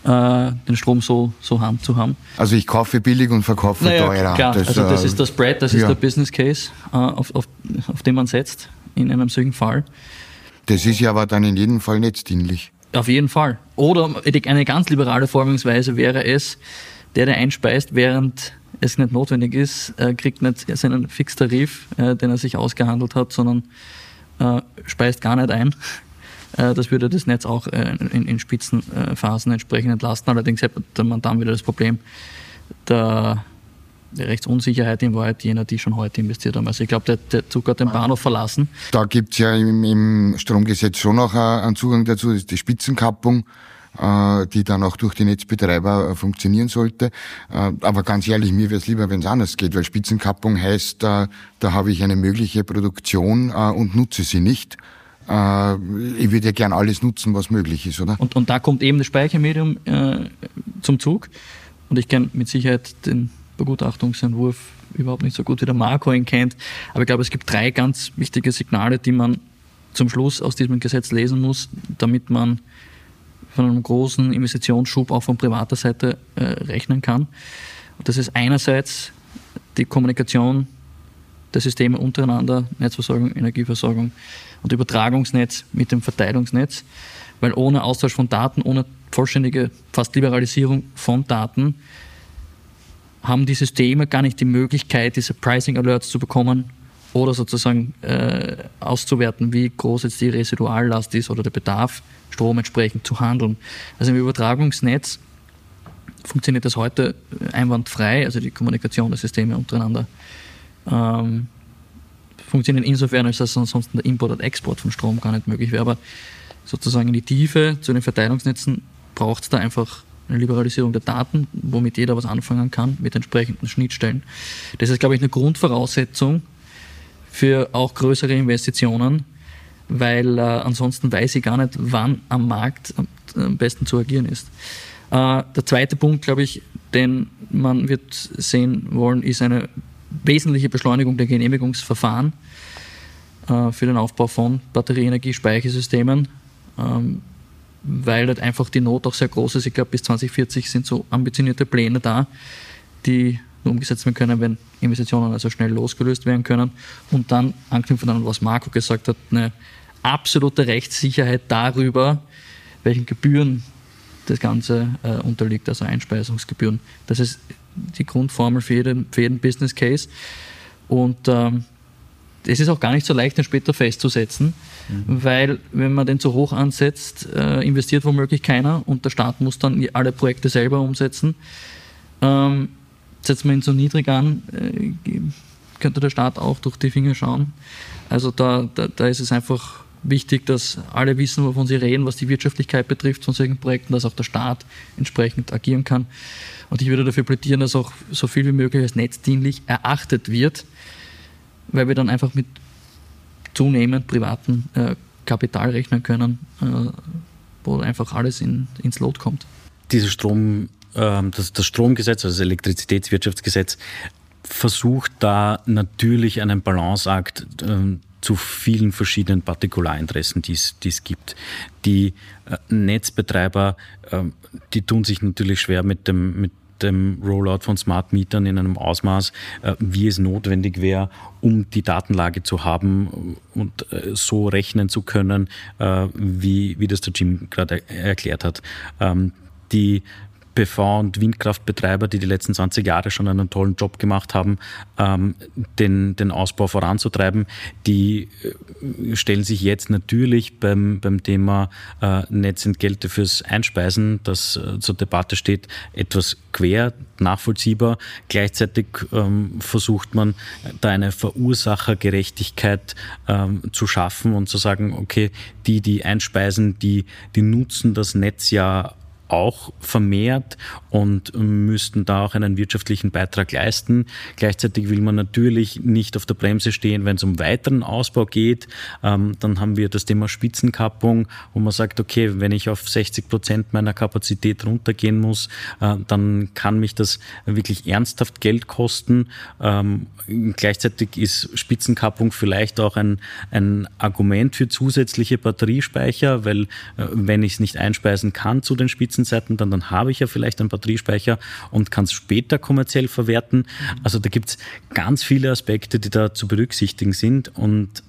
den Strom so zu haben. Also ich kaufe billig und verkaufe teurer. Klar, das ist das Spread, das ist der Business Case, auf den man setzt in einem solchen Fall. Das ist ja aber dann in jedem Fall netzdienlich. Auf jeden Fall. Oder eine ganz liberale Vorgehensweise wäre es, der einspeist, während es nicht notwendig ist, kriegt nicht seinen Fixtarif, den er sich ausgehandelt hat, sondern speist gar nicht ein. Das würde das Netz auch in Spitzenphasen entsprechend entlasten. Allerdings hätte man dann wieder das Problem der Rechtsunsicherheit in Wahrheit jener, die schon heute investiert haben. Also ich glaube, der Zug hat den Bahnhof verlassen. Da gibt es ja im Stromgesetz schon noch einen Zugang dazu, das ist die Spitzenkappung, die dann auch durch die Netzbetreiber funktionieren sollte. Aber ganz ehrlich, mir wäre es lieber, wenn es anders geht, weil Spitzenkappung heißt, da habe ich eine mögliche Produktion und nutze sie nicht. Ich würde ja gern alles nutzen, was möglich ist, oder? Und da kommt eben das Speichermedium zum Zug. Und ich kenne mit Sicherheit den Begutachtungsentwurf überhaupt nicht so gut, wie der Marco ihn kennt. Aber ich glaube, es gibt 3 ganz wichtige Signale, die man zum Schluss aus diesem Gesetz lesen muss, damit man von einem großen Investitionsschub auch von privater Seite rechnen kann. Und das ist einerseits die Kommunikation der Systeme untereinander, Netzversorgung, Energieversorgung und Übertragungsnetz mit dem Verteilungsnetz, weil ohne Austausch von Daten, ohne vollständige, fast Liberalisierung von Daten, haben die Systeme gar nicht die Möglichkeit, diese Pricing-Alerts zu bekommen oder sozusagen auszuwerten, wie groß jetzt die Residuallast ist oder der Bedarf, Strom entsprechend zu handeln. Also im Übertragungsnetz funktioniert das heute einwandfrei, also die Kommunikation der Systeme untereinander funktioniert insofern, als dass ansonsten der Import und Export von Strom gar nicht möglich wäre. Aber sozusagen in die Tiefe zu den Verteilungsnetzen braucht es da einfach eine Liberalisierung der Daten, womit jeder was anfangen kann mit entsprechenden Schnittstellen. Das ist, glaube ich, eine Grundvoraussetzung für auch größere Investitionen, weil ansonsten weiß ich gar nicht, wann am Markt am besten zu agieren ist. Der zweite Punkt, glaube ich, den man wird sehen wollen, ist eine wesentliche Beschleunigung der Genehmigungsverfahren für den Aufbau von Batterieenergiespeichersystemen, weil halt einfach die Not auch sehr groß ist. Ich glaube, bis 2040 sind so ambitionierte Pläne da, die nur umgesetzt werden können, wenn Investitionen also schnell losgelöst werden können. Und dann, anknüpfend an was Marco gesagt hat, eine absolute Rechtssicherheit darüber, welchen Gebühren das Ganze unterliegt, also Einspeisungsgebühren. Das ist die Grundformel für jeden Business Case. Und es ist auch gar nicht so leicht, den später festzusetzen, weil wenn man den zu hoch ansetzt, investiert womöglich keiner und der Staat muss dann alle Projekte selber umsetzen. Setzt man ihn so niedrig an, könnte der Staat auch durch die Finger schauen. Also da ist es einfach wichtig, dass alle wissen, wovon sie reden, was die Wirtschaftlichkeit betrifft von solchen Projekten, dass auch der Staat entsprechend agieren kann. Und ich würde dafür plädieren, dass auch so viel wie möglich als netzdienlich erachtet wird, weil wir dann einfach mit zunehmend privatem Kapital rechnen können, wo einfach alles ins Lot kommt. Das Stromgesetz, also das Elektrizitätswirtschaftsgesetz, versucht da natürlich einen Balanceakt zu vielen verschiedenen Partikularinteressen, die es gibt. Die Netzbetreiber, die tun sich natürlich schwer mit dem Rollout von Smart Metern in einem Ausmaß, wie es notwendig wäre, um die Datenlage zu haben und so rechnen zu können, wie das der Jim gerade erklärt hat. Die PV- und Windkraftbetreiber, die letzten 20 Jahre schon einen tollen Job gemacht haben, den Ausbau voranzutreiben, die stellen sich jetzt natürlich beim Thema Netzentgelte fürs Einspeisen, das zur Debatte steht, etwas quer, nachvollziehbar. Gleichzeitig versucht man, da eine Verursachergerechtigkeit zu schaffen und zu sagen, okay, die einspeisen, die nutzen das Netz ja auch vermehrt und müssten da auch einen wirtschaftlichen Beitrag leisten. Gleichzeitig will man natürlich nicht auf der Bremse stehen, wenn es um weiteren Ausbau geht. Dann haben wir das Thema Spitzenkappung, wo man sagt, okay, wenn ich auf 60% meiner Kapazität runtergehen muss, dann kann mich das wirklich ernsthaft Geld kosten. Gleichzeitig ist Spitzenkappung vielleicht auch ein Argument für zusätzliche Batteriespeicher, weil wenn ich es nicht einspeisen kann zu den Spitzenzeiten, dann habe ich ja vielleicht einen Batteriespeicher und kann es später kommerziell verwerten. Also da gibt es ganz viele Aspekte, die da zu berücksichtigen sind und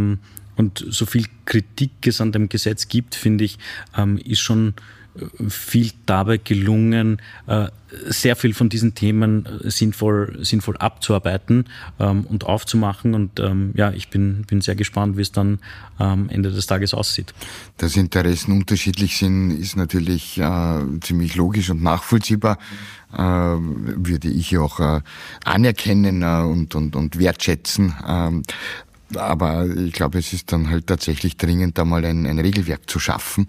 so viel Kritik es an dem Gesetz gibt, finde ich, ist schon viel dabei gelungen, sehr viel von diesen Themen sinnvoll abzuarbeiten und aufzumachen. Und ich bin sehr gespannt, wie es dann am Ende des Tages aussieht. Dass Interessen unterschiedlich sind, ist natürlich ziemlich logisch und nachvollziehbar. Würde ich auch anerkennen und wertschätzen. Aber ich glaube, es ist dann halt tatsächlich dringend, da mal ein Regelwerk zu schaffen.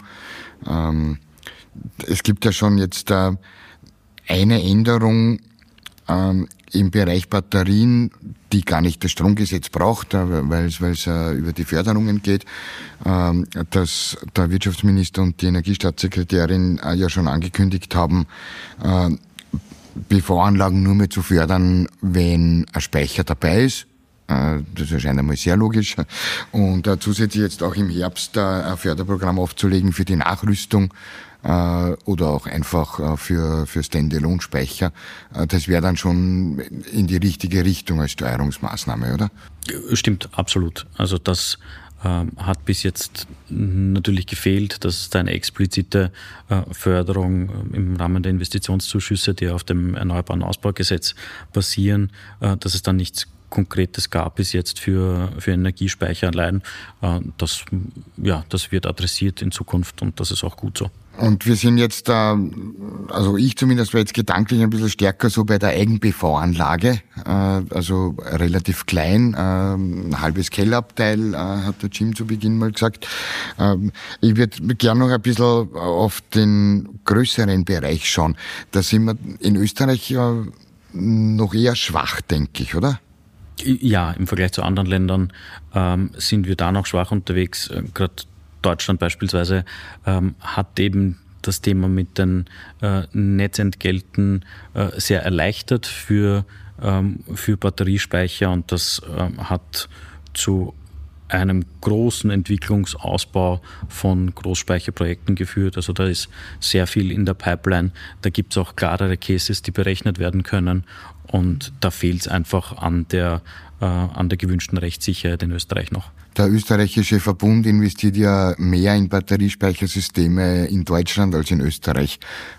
Es gibt ja schon jetzt eine Änderung im Bereich Batterien, die gar nicht das Stromgesetz braucht, weil es über die Förderungen geht, dass der Wirtschaftsminister und die Energiestaatssekretärin ja schon angekündigt haben, PV-Anlagen nur mehr zu fördern, wenn ein Speicher dabei ist. Das erscheint einmal sehr logisch. Und zusätzlich jetzt auch im Herbst ein Förderprogramm aufzulegen für die Nachrüstung oder auch einfach für Standalone-Speicher. Das wäre dann schon in die richtige Richtung als Steuerungsmaßnahme, oder? Stimmt, absolut. Also das hat bis jetzt natürlich gefehlt, dass da eine explizite Förderung im Rahmen der Investitionszuschüsse, die auf dem Erneuerbaren Ausbaugesetz basieren, dass es dann nichts Konkretes gab bis jetzt für Energiespeicheranleihen. Das wird adressiert in Zukunft und das ist auch gut so. Und wir sind jetzt, also ich zumindest war jetzt gedanklich ein bisschen stärker so bei der Eigen-PV-Anlage, also relativ klein, ein halbes Kellerabteil, hat der Jim zu Beginn mal gesagt. Ich würde gerne noch ein bisschen auf den größeren Bereich schauen. Da sind wir in Österreich noch eher schwach, denke ich, oder? Ja, im Vergleich zu anderen Ländern sind wir da noch schwach unterwegs. Gerade Deutschland beispielsweise hat eben das Thema mit den Netzentgelten sehr erleichtert für Batteriespeicher und das hat zu einem großen Entwicklungsausbau von Großspeicherprojekten geführt. Also da ist sehr viel in der Pipeline. Da gibt es auch klarere Cases, die berechnet werden können. Und da fehlt es einfach an der gewünschten Rechtssicherheit in Österreich noch. Der österreichische Verbund investiert ja mehr in Batteriespeichersysteme in Deutschland als in Österreich,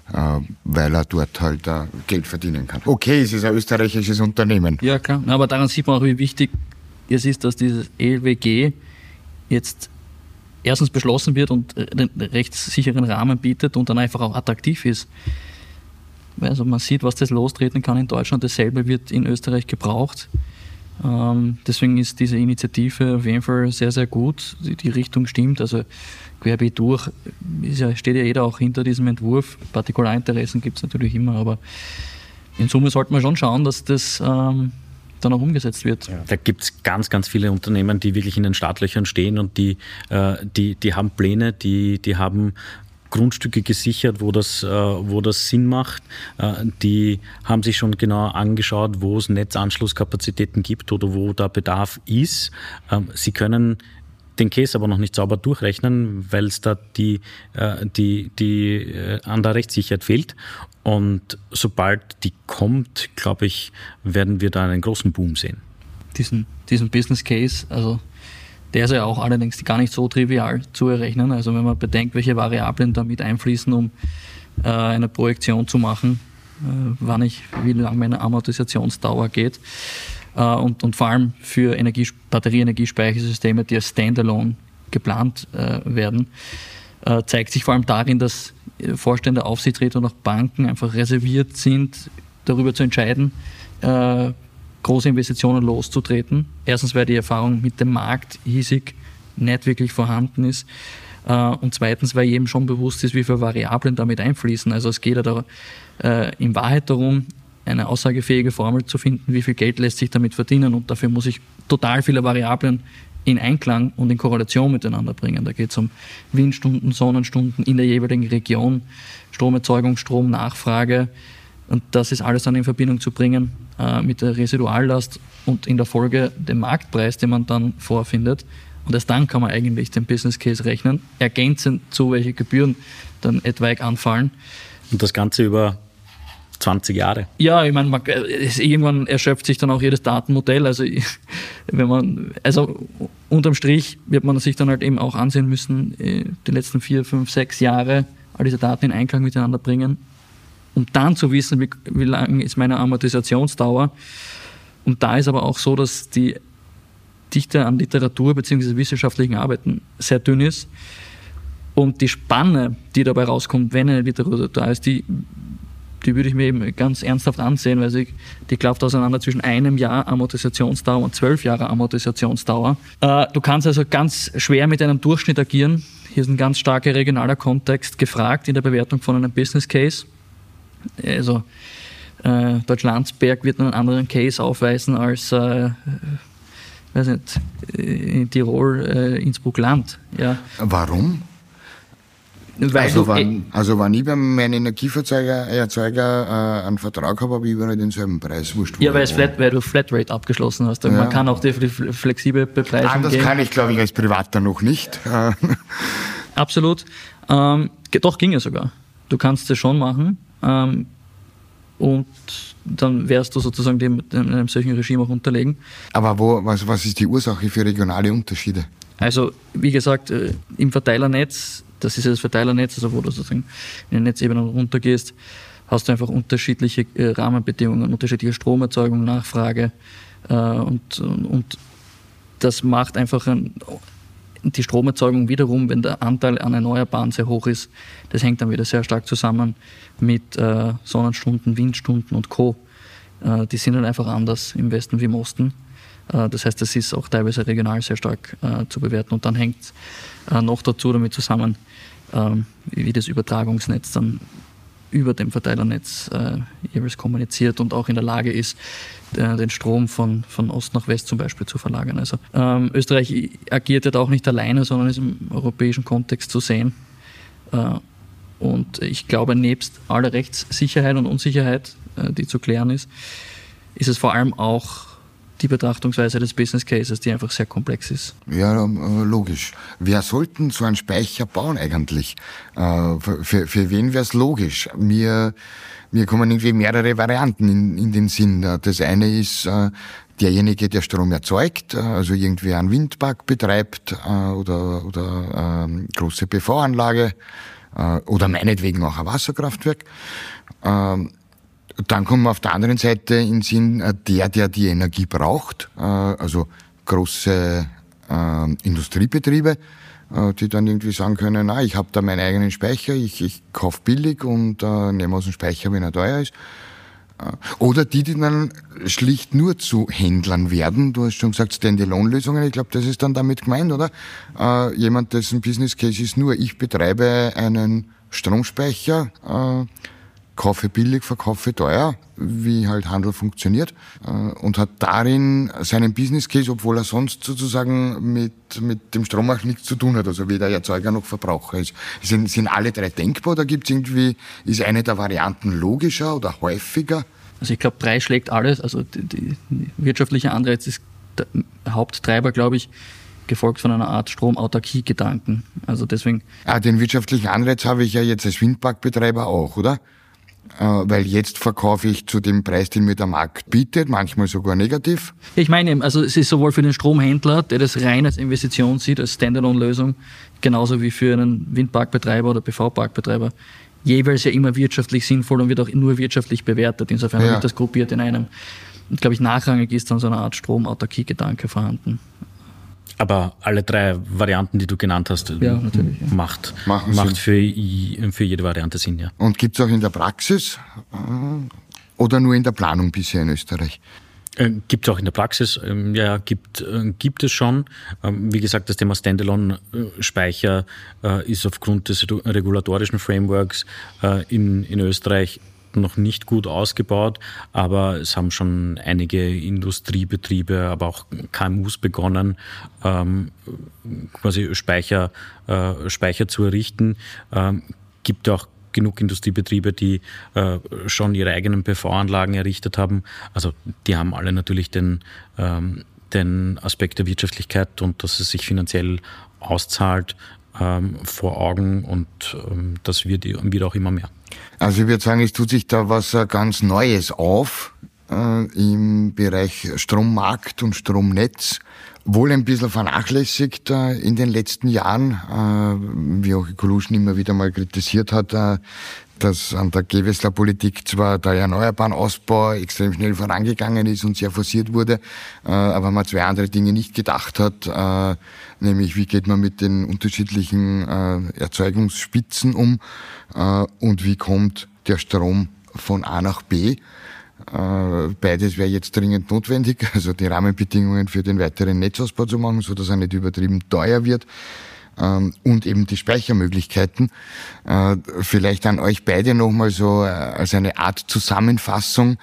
weil er dort halt Geld verdienen kann. Okay, es ist ein österreichisches Unternehmen. Ja, klar. Aber daran sieht man auch, wie wichtig es ist, dass dieses ELWG jetzt erstens beschlossen wird und einen rechtssicheren Rahmen bietet und dann einfach auch attraktiv ist. Also man sieht, was das lostreten kann in Deutschland, dasselbe wird in Österreich gebraucht. Deswegen ist diese Initiative auf jeden Fall sehr, sehr gut. Die Richtung stimmt, also querbeet durch steht ja jeder auch hinter diesem Entwurf. Partikularinteressen gibt es natürlich immer, aber in Summe sollte man schon schauen, dass das dann auch umgesetzt wird. Ja. Da gibt es ganz, ganz viele Unternehmen, die wirklich in den Startlöchern stehen und die haben Pläne, die haben Grundstücke gesichert, wo das Sinn macht. Die haben sich schon genau angeschaut, wo es Netzanschlusskapazitäten gibt oder wo da Bedarf ist. Sie können den Case aber noch nicht sauber durchrechnen, weil es da die an der Rechtssicherheit fehlt. Und sobald die kommt, glaube ich, werden wir da einen großen Boom sehen. Diesen Business Case, also der ist ja auch allerdings gar nicht so trivial zu errechnen. Also wenn man bedenkt, welche Variablen da mit einfließen, um eine Projektion zu machen, wie lange meine Amortisationsdauer geht. Und vor allem für Batterie-Energiespeichersysteme, die als Standalone geplant werden, zeigt sich vor allem darin, dass Vorstände, Aufsichtsräte und auch Banken einfach reserviert sind, darüber zu entscheiden, große Investitionen loszutreten. Erstens, weil die Erfahrung mit dem Markt hiesig nicht wirklich vorhanden ist. Und zweitens, weil jedem schon bewusst ist, wie viele Variablen damit einfließen. Also es geht ja da in Wahrheit darum, eine aussagefähige Formel zu finden, wie viel Geld lässt sich damit verdienen. Und dafür muss ich total viele Variablen in Einklang und in Korrelation miteinander bringen. Da geht es um Windstunden, Sonnenstunden in der jeweiligen Region, Stromerzeugung, Stromnachfrage. Und das ist alles dann in Verbindung zu bringen mit der Residuallast und in der Folge dem Marktpreis, den man dann vorfindet. Und erst dann kann man eigentlich den Business Case rechnen, ergänzend zu welche Gebühren dann etwaig anfallen. Und das Ganze über 20 Jahre. Ja, ich meine, irgendwann erschöpft sich dann auch jedes Datenmodell. Also unterm Strich wird man sich dann halt eben auch ansehen müssen, die letzten 4, 5, 6 Jahre all diese Daten in Einklang miteinander bringen, um dann zu wissen, wie lang ist meine Amortisationsdauer. Und da ist aber auch so, dass die Dichte an Literatur bzw. wissenschaftlichen Arbeiten sehr dünn ist. Und die Spanne, die dabei rauskommt, wenn eine Literatur da ist, die würde ich mir eben ganz ernsthaft ansehen, weil die klafft auseinander zwischen 1 Jahr Amortisationsdauer und 12 Jahre Amortisationsdauer. Du kannst also ganz schwer mit einem Durchschnitt agieren. Hier ist ein ganz starker regionaler Kontext gefragt in der Bewertung von einem Business Case. Also Deutschlandsberg wird einen anderen Case aufweisen als in Tirol, Innsbruck-Land. Ja. Warum? Also wenn ich bei meinem Energieerzeuger einen Vertrag habe ich überall denselben Preis. Wurscht, ja, weil du Flatrate abgeschlossen hast. Ja. Man kann auch die flexible Bepreisung anders geben. Kann ich, glaube ich, als Privater noch nicht. Absolut. Doch, ginge sogar. Du kannst es schon machen. Und dann wärst du sozusagen einem solchen Regime auch unterlegen. Aber was ist die Ursache für regionale Unterschiede? Also, wie gesagt, im Verteilernetz, das ist ja das Verteilernetz, also wo du sozusagen in den Netzebenen runtergehst, hast du einfach unterschiedliche Rahmenbedingungen, unterschiedliche Stromerzeugung, Nachfrage und das macht einfach die Stromerzeugung wiederum, wenn der Anteil an Erneuerbaren sehr hoch ist, das hängt dann wieder sehr stark zusammen mit Sonnenstunden, Windstunden und Co. Die sind dann einfach anders im Westen wie im Osten. Das heißt, das ist auch teilweise regional sehr stark zu bewerten. Und dann hängt noch dazu damit zusammen, wie das Übertragungsnetz dann über dem Verteilernetz jeweils kommuniziert und auch in der Lage ist, den Strom von Ost nach West zum Beispiel zu verlagern. Also Österreich agiert ja auch nicht alleine, sondern ist im europäischen Kontext zu sehen. Und ich glaube, nebst aller Rechtssicherheit und Unsicherheit, die zu klären ist es vor allem auch die Betrachtungsweise des Business Cases, die einfach sehr komplex ist. Ja, logisch. Wer sollten so einen Speicher bauen eigentlich? Für wen wäre es logisch? Mir kommen irgendwie mehrere Varianten in den Sinn. Das eine ist derjenige, der Strom erzeugt, also irgendwie einen Windpark betreibt oder große PV-Anlage oder meinetwegen auch ein Wasserkraftwerk. Dann kommen wir auf der anderen Seite in den Sinn der die Energie braucht, also große Industriebetriebe, die dann irgendwie sagen können, ich habe da meinen eigenen Speicher, ich kaufe billig und nehme aus dem Speicher, wenn er teuer ist. Oder die dann schlicht nur zu Händlern werden. Du hast schon gesagt, Standalone-Lösungen. Ich glaube, das ist dann damit gemeint, oder? Jemand, dessen Business Case ist nur, ich betreibe einen Stromspeicher, kaufe billig, verkaufe teuer, wie halt Handel funktioniert, und hat darin seinen Business Case, obwohl er sonst sozusagen mit dem Strommarkt nichts zu tun hat, also weder Erzeuger noch Verbraucher ist. Sind alle drei denkbar oder ist eine der Varianten logischer oder häufiger? Also ich glaube, Preis schlägt alles, also die wirtschaftliche Anreiz ist der Haupttreiber, glaube ich, gefolgt von einer Art Stromautarkie-Gedanken. Also deswegen. Den wirtschaftlichen Anreiz habe ich ja jetzt als Windparkbetreiber auch, oder? Weil jetzt verkaufe ich zu dem Preis, den mir der Markt bietet, manchmal sogar negativ. Ich meine, also es ist sowohl für den Stromhändler, der das rein als Investition sieht, als Standalone-Lösung, genauso wie für einen Windparkbetreiber oder PV-Parkbetreiber, jeweils ja immer wirtschaftlich sinnvoll und wird auch nur wirtschaftlich bewertet. Insofern wird das gruppiert in einem. Und glaube ich, nachrangig ist dann so eine Art Stromautarkie-Gedanke vorhanden. Aber alle drei Varianten, die du genannt hast, macht für jede Variante Sinn, ja. Und gibt es auch in der Praxis oder nur in der Planung bisher in Österreich? Gibt es auch in der Praxis, gibt es schon. Wie gesagt, das Thema Standalone-Speicher ist aufgrund des regulatorischen Frameworks in Österreich noch nicht gut ausgebaut, aber es haben schon einige Industriebetriebe, aber auch KMUs begonnen, quasi Speicher zu errichten. Gibt auch genug Industriebetriebe, die schon ihre eigenen PV-Anlagen errichtet haben. Also die haben alle natürlich den Aspekt der Wirtschaftlichkeit und dass es sich finanziell auszahlt vor Augen, und das wird auch immer mehr. Also ich würde sagen, es tut sich da was ganz Neues auf im Bereich Strommarkt und Stromnetz. Wohl ein bisschen vernachlässigt in den letzten Jahren, wie auch Ecolution immer wieder mal kritisiert hat, dass an der Gewessler-Politik zwar der erneuerbaren Ausbau extrem schnell vorangegangen ist und sehr forciert wurde, aber man zwei andere Dinge nicht gedacht hat, nämlich wie geht man mit den unterschiedlichen Erzeugungsspitzen um und wie kommt der Strom von A nach B. Beides wäre jetzt dringend notwendig, also die Rahmenbedingungen für den weiteren Netzausbau zu machen, sodass er nicht übertrieben teuer wird. Und eben die Speichermöglichkeiten. Vielleicht an euch beide nochmal so als eine Art Zusammenfassung.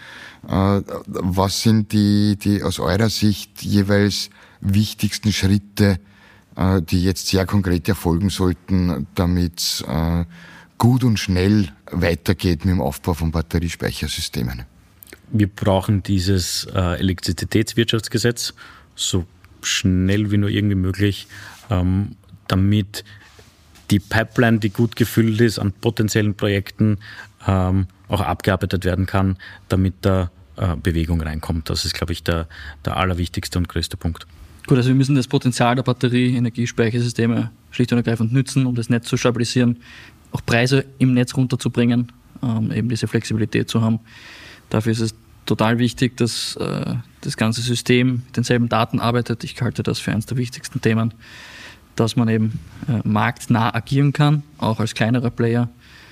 Was sind die aus eurer Sicht jeweils wichtigsten Schritte die jetzt sehr konkret erfolgen sollten, damit es gut und schnell weitergeht mit dem Aufbau von Batteriespeichersystemen? Wir brauchen dieses Elektrizitätswirtschaftsgesetz so schnell wie nur irgendwie möglich, damit die Pipeline, die gut gefüllt ist an potenziellen Projekten, auch abgearbeitet werden kann, damit da Bewegung reinkommt. Das ist, glaube ich, der allerwichtigste und größte Punkt. Gut, also wir müssen das Potenzial der Batterie-Energiespeichersysteme schlicht und ergreifend nützen, um das Netz zu stabilisieren, auch Preise im Netz runterzubringen, eben diese Flexibilität zu haben. Dafür ist es total wichtig, dass das ganze System mit denselben Daten arbeitet. Ich halte das für eines der wichtigsten Themen, dass man eben marktnah agieren kann, auch als kleinerer Player.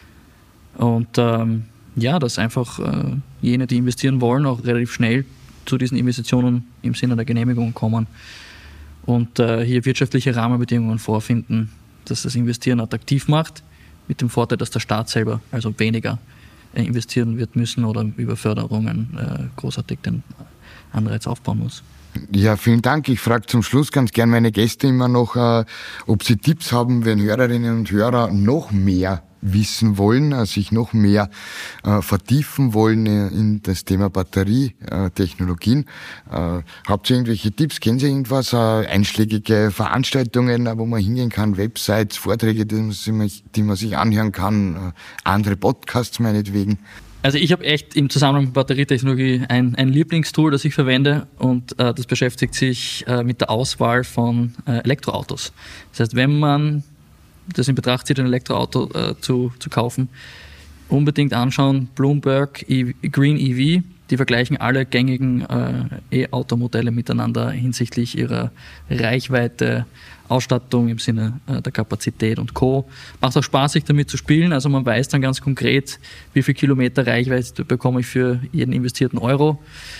Und dass einfach jene, die investieren wollen, auch relativ schnell zu diesen Investitionen im Sinne der Genehmigung kommen und hier wirtschaftliche Rahmenbedingungen vorfinden, dass das Investieren attraktiv macht, mit dem Vorteil, dass der Staat selber also weniger investieren wird müssen oder über Förderungen großartig den Anreiz aufbauen muss. Ja, vielen Dank. Ich frage zum Schluss ganz gern meine Gäste immer noch, ob sie Tipps haben, wenn Hörerinnen und Hörer noch mehr wissen wollen, sich noch mehr vertiefen wollen in das Thema Batterietechnologien. Habt ihr irgendwelche Tipps? Kennen Sie irgendwas? Einschlägige Veranstaltungen, wo man hingehen kann, Websites, Vorträge, die man sich anhören kann, andere Podcasts meinetwegen? Also ich habe echt im Zusammenhang mit Batterietechnologie ein Lieblingstool, das ich verwende, und das beschäftigt sich mit der Auswahl von Elektroautos. Das heißt, wenn man das in Betracht zieht, ein Elektroauto zu kaufen, unbedingt anschauen, Bloomberg Green EV, die vergleichen alle gängigen E-Automodelle miteinander hinsichtlich ihrer Reichweite, Ausstattung im Sinne der Kapazität und Co. Macht auch Spaß, sich damit zu spielen, also man weiß dann ganz konkret, wie viel Kilometer Reichweite bekomme ich für jeden investierten Euro.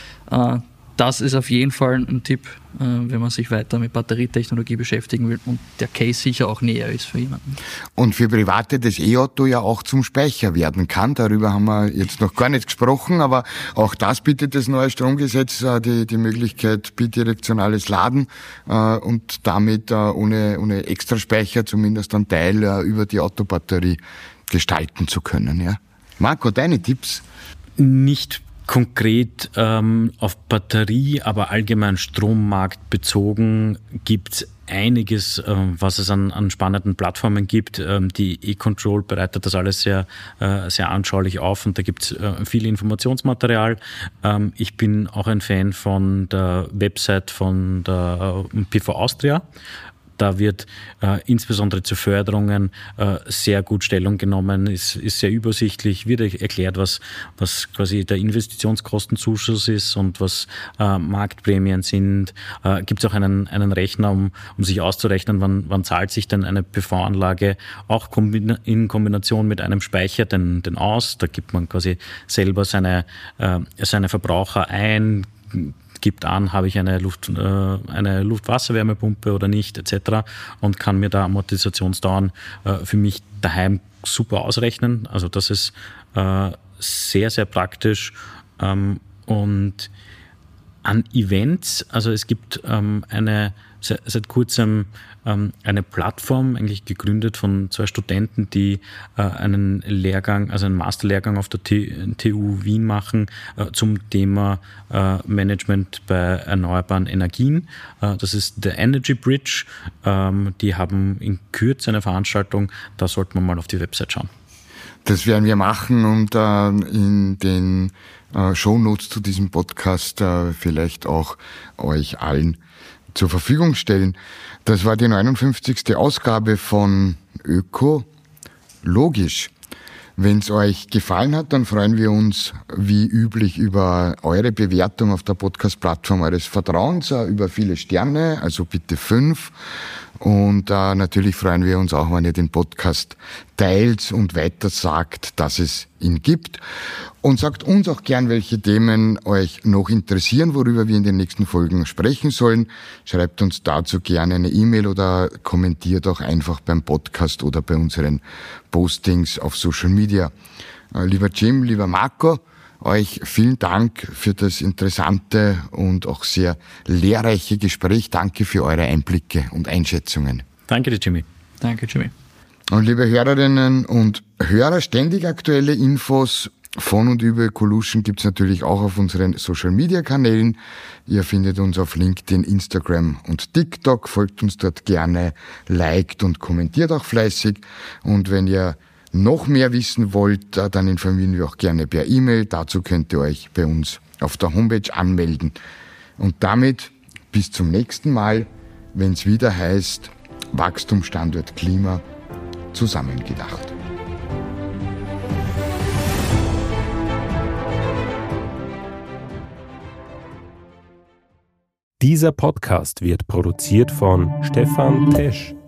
Das ist auf jeden Fall ein Tipp, wenn man sich weiter mit Batterietechnologie beschäftigen will und der Case sicher auch näher ist für jemanden. Und für Private das E-Auto ja auch zum Speicher werden kann. Darüber haben wir jetzt noch gar nicht gesprochen, aber auch das bietet das neue Stromgesetz die Möglichkeit, bidirektionales Laden und damit ohne Extraspeicher zumindest einen Teil über die Autobatterie gestalten zu können. Ja. Marco, deine Tipps? Nicht konkret auf Batterie, aber allgemein Strommarkt bezogen gibt es einiges, was es an spannenden Plattformen gibt. Die E-Control bereitet das alles sehr, sehr anschaulich auf und da gibt es viel Informationsmaterial. Ich bin auch ein Fan von der Website von der PV Austria. Da wird insbesondere zu Förderungen sehr gut Stellung genommen, ist sehr übersichtlich, wird erklärt, was quasi der Investitionskostenzuschuss ist und was Marktprämien sind. Gibt es auch einen Rechner, um sich auszurechnen, wann zahlt sich denn eine PV-Anlage auch in Kombination mit einem Speicher denn aus. Da gibt man quasi selber seine Verbraucher ein, gibt an, habe ich eine Luft-Wasser-Wärmepumpe oder nicht, etc. und kann mir da Amortisationsdauern für mich daheim super ausrechnen. Also das ist sehr, sehr praktisch. Und an Events, also es gibt seit kurzem eine Plattform, eigentlich gegründet von 2 Studenten, die einen Lehrgang, also einen Masterlehrgang auf der TU Wien machen zum Thema Management bei erneuerbaren Energien. Das ist der Energy Bridge. Die haben in Kürze eine Veranstaltung, da sollte man mal auf die Website schauen. Das werden wir machen und in den Shownotes zu diesem Podcast vielleicht auch euch allen zur Verfügung stellen. Das war die 59. Ausgabe von Ökologisch. Wenn es euch gefallen hat, dann freuen wir uns wie üblich über eure Bewertung auf der Podcast-Plattform eures Vertrauens, über viele Sterne, also bitte 5. Und natürlich freuen wir uns auch, wenn ihr den Podcast teilt und weiter sagt, dass es ihn gibt. Und sagt uns auch gern, welche Themen euch noch interessieren, worüber wir in den nächsten Folgen sprechen sollen. Schreibt uns dazu gerne eine E-Mail oder kommentiert auch einfach beim Podcast oder bei unseren Postings auf Social Media. Lieber Jim, lieber Marco, euch vielen Dank für das interessante und auch sehr lehrreiche Gespräch. Danke für eure Einblicke und Einschätzungen. Danke dir, Jimmy. Danke, Jimmy. Und liebe Hörerinnen und Hörer, ständig aktuelle Infos von und über Ecolution gibt's natürlich auch auf unseren Social-Media-Kanälen. Ihr findet uns auf LinkedIn, Instagram und TikTok. Folgt uns dort gerne, liked und kommentiert auch fleißig. Und wenn ihr noch mehr wissen wollt, dann informieren wir auch gerne per E-Mail. Dazu könnt ihr euch bei uns auf der Homepage anmelden. Und damit bis zum nächsten Mal, wenn es wieder heißt Wachstum, Standort, Klima zusammengedacht. Dieser Podcast wird produziert von Stefan Tesch.